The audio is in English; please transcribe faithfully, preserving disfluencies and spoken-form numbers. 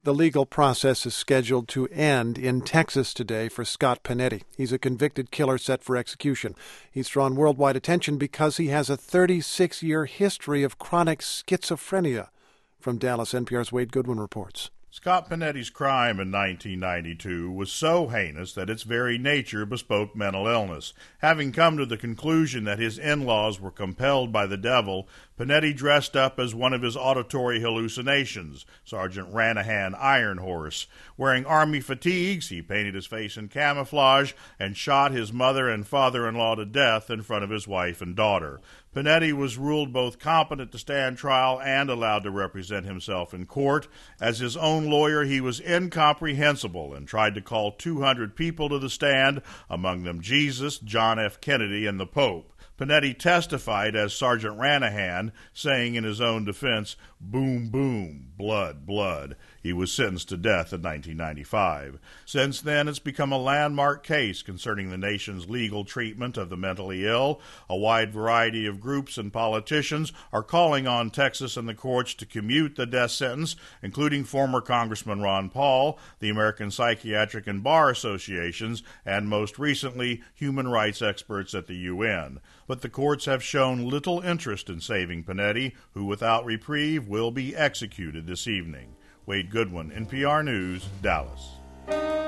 The legal process is scheduled to end in Texas today for Scott Panetti. He's a convicted killer set for execution. He's drawn worldwide attention because he has a thirty-six-year history of chronic schizophrenia. From Dallas, N P R's Wade Goodwin reports. Scott Panetti's crime in nineteen ninety-two was so heinous that its very nature bespoke mental illness. Having come to the conclusion that his in-laws were compelled by the devil, Panetti dressed up as one of his auditory hallucinations, Sergeant Ranahan Iron Horse. Wearing army fatigues, he painted his face in camouflage and shot his mother and father-in-law to death in front of his wife and daughter. Panetti was ruled both competent to stand trial and allowed to represent himself in court. As his own lawyer, he was incomprehensible and tried to call two hundred people to the stand, among them Jesus, John F. Kennedy, and the Pope. Panetti testified as Sergeant Ranahan, saying in his own defense, "Boom, boom, blood, blood." He was sentenced to death in nineteen ninety-five. Since then, it's become a landmark case concerning the nation's legal treatment of the mentally ill. A wide variety of groups and politicians are calling on Texas and the courts to commute the death sentence, including former Congressman Ron Paul, the American Psychiatric and Bar Associations, and most recently, human rights experts at the U N. But the courts have shown little interest in saving Panetti, who without reprieve will be executed this evening. Wade Goodwin, N P R News, Dallas.